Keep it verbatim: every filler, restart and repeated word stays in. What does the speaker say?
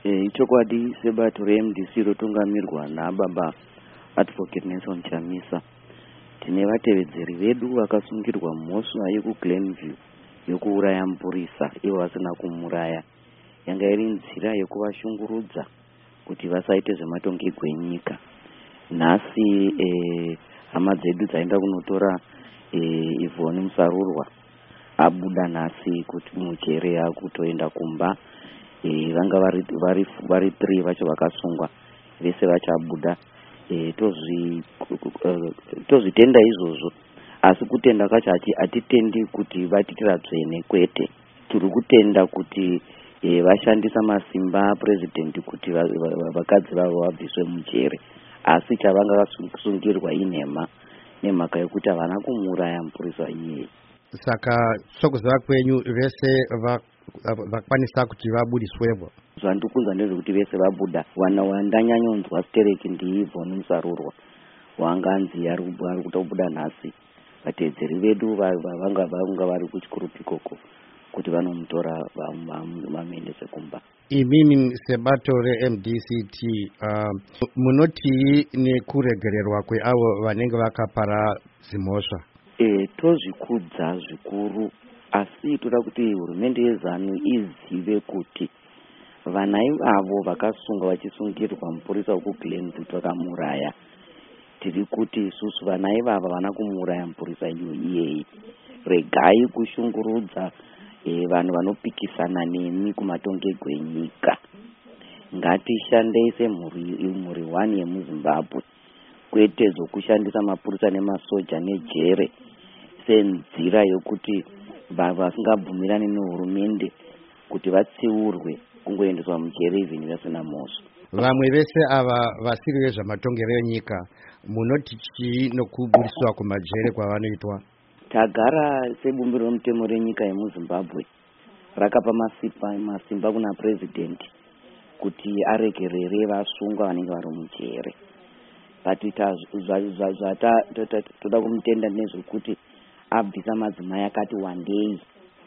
E, ichokwadi sebato re-M D C rotungamirwa naBaba Advocate Nelson Chamisa, tine vatevedzeri vedu vakasungirwa mhosva yekuGlenview yokuuraya mupurisa ivo vasina kumuraya. Yanga iri nzira yekuvashungurudza kuti vasaite zvematongerwo enyika. Nhasi e, hama dzedu dzaenda kunotora e, Yvonne Musarurwa abuda nhasi kuti mujere akutoenda kumba. E, vanga vari vari vari three vacho vakasungwa, vese vachabuda. E, tozvi tozvitenda izvozvo, asi kutenda kwacho hatitendi kuti vatitira dzvene, kwete. Tiri kutenda kuti e, vashandisa masimba president kuti vakadzi vavo vabviswe mujere, asi chavanga vasungirwa inhema nemhaka yekuti havana kumuuraya mupurisa iyeye. Saka sokuziva kwenyu vese vakwanisa kuti vabudiswepo? Zvandikunzwa ndezvekuti vese vabuda. Wana wandanyanyonzwa stereki ndiYvonne Musarurwa wanganzi ari kutobuda nhasi. Vatedzeri vedu vanga vanga vari kuchikurupi ikoko kuti vanomutora vamuendese kumba. Imini sebato re-M D C T uh, munoti nekuregererwa kweavo vanenge vakapara zimhosva? E, tozvikudza zvikuru, asi toda kuti hurumende yeZANU izive kuti vana ivavo vakasungwa vachisungirwa mupurisa wekuGlenview vakamuraya. Tiri kuti isusu vana ivava vana kumuraya mupurisa iyeye. Regai kushungurudza e, vanhu vanopikisana nemi kumatongerwo enyika. Ngatishandei semhuri one yemuZimbabwe, kwete zvokushandisa mapurisa nemasoja nejere senzira yokuti vasingabvumirani nehurumende kuti vatsiurwe kungoendeswa mujere even vasina mhosva. Vamwe vese ava vasiri vezvematongero enyika, munoti chii nokubudiswa kumajere kwavanoitwa? Tagara sebumbiro romutemo renyika yemuZimbabwe rakapa masimba masimba kuna president kuti aregerere vasungwa vanenge vari mujere. Vatita toda kumutenda nezvekuti abvisa madzimai akati wandei